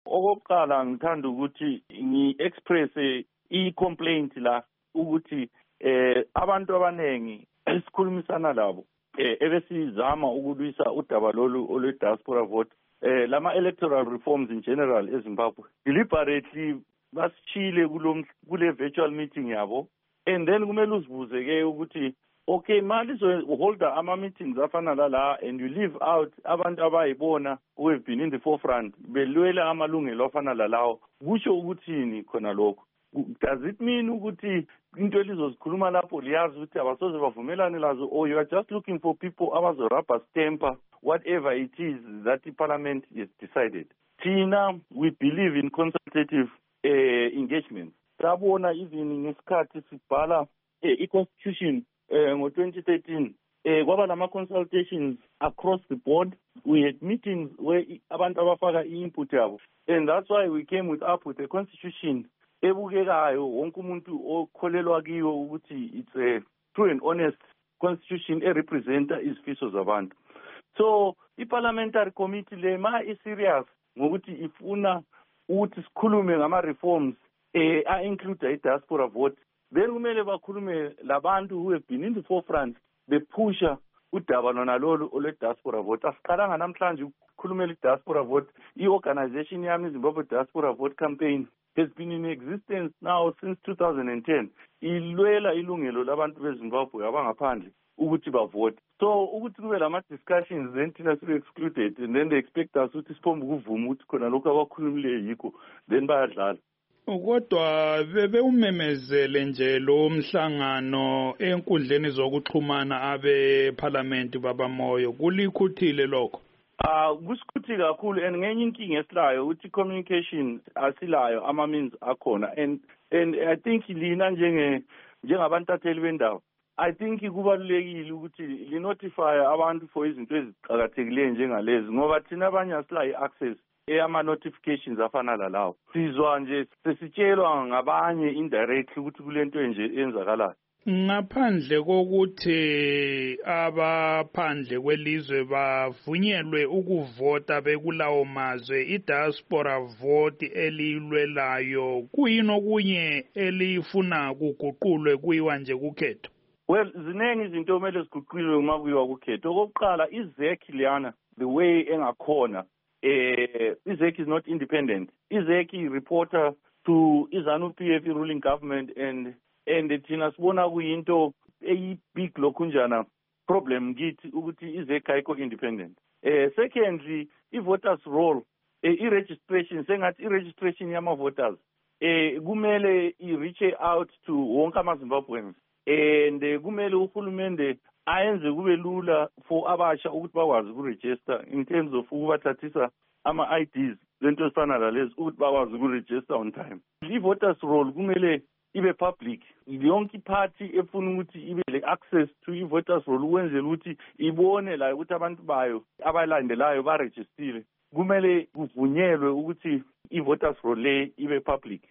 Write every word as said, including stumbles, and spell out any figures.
Okokuqala ngithanda ukuthi ngi-express i-complaint la ukuthi eh abantu abanengi esikhulumisana labo eh ebesizama ukulwisa udaba lolu olwe-diaspora vote eh lama electoral reforms in general eZimbabwe deliberately basishile kule virtual meeting yabo, and then kumele uzibuze ke ukuthi okay mali so holder ama meetings afana la and you leave out abantu abayibona who have been in the forefront belwela amalungelo afana lawo, kusho ukuthini khona lokho? Does it mean ukuthi into elizozikhuluma lapho liyazi ukuthi abasoze bavumelane lazo, or you are just looking for people abazo rubber stamper whatever it is that the parliament has decided? Tina, we believe in consultative uh, engagement. Sabona even ngesikhathi sibhala i-constitution ngo twenty thirteen eh kwaba lama consultations across the board. We had meetings where abantu abafaka i-input yabo, and that's why we came with up with a constitution ebukekayo wonke umuntu okholelwa kiyo ukuthi it's a true and honest constitution e representa izifiso zabantu. So i-parliamentary committee le ma i-serious ngokuthi ifuna ukuthi sikhulume ngama reforms eh a include i-diaspora vote, then kumele bakhulume labantu who have been in the forefront bepusha udaba lona lolu olwe-diaspora vote. Asiqalanga namhlanje ukukhulumela i-diaspora vote. I-organization yami Zimbabwe Diaspora Vote Campaign has been in existence now since two thousand ten. Ilwela ilungelo labantu beZimbabwe abangaphandle ukuthi bavote. So ukuthi kube lama discussions then thina sibe excluded, and then they expect us ukuthi siphombe ukuvuma ukuthi khona lokho abakhulumile yikho then bayadlala. Kodwa bebe umemezele nje lo mhlangano enkundleni zokuxhumana abe parliament babamoyo kulikhuthile lokho. Ah kusikhuthi kakhulu, and ngenye inkinga esilayo ukuthi communication asilayo ama means akhona, and and I think lina njenge njengabantatheli bendawo I think kubalulekile ukuthi li notify abantu for izinto eziqhakathekileyo njengalezi, ngoba thina abanye asilayo access eyama notifications afana lalawo. Sizwa nje sesitshelwa ngabanye indirectly ukuthi kulento nje enzakalayo. Ngaphandle kokuthi abaphandle kwelizwe bavunyelwe ukuvota bekulawo mazwe, i-diaspora vote elilwelayo kuyini okunye elifuna kuguqulwe kuyiwa nje kukhetho? Well, ziningi izinto kumele ziguqulwe uma kuyiwa kukhetho. Okokuqala, i-Z E C liyana the way engakhona eh i-Z E C is not independent. i-Z E C reporter to iZANU-P F ruling government, and and thina sibona kuyinto eyi big lokhunjana problem kithi ukuthi i-Z E C ayikho independent. Eh secondly, i-voters roll eh i-registration sengathi i-registration yama voters eh kumele i-reach out to wonke ama-Zimbabweans, and kumele uhulumende ayenze kube lula for abasha ukuthi bakwazi ukuregister in terms of ukubathathisa ama I Ds lento esifana lalezi ukuthi bakwazi ukuregister on time. I-voters roll kumele ibe public. Yonke party efuna ukuthi ibe le access to i-voters roll ukwenzela ukuthi ibone la ukuthi abantu bayo abalandelayo ba-registile. Kumele kuvunyelwe ukuthi i-voters roll le ibe public.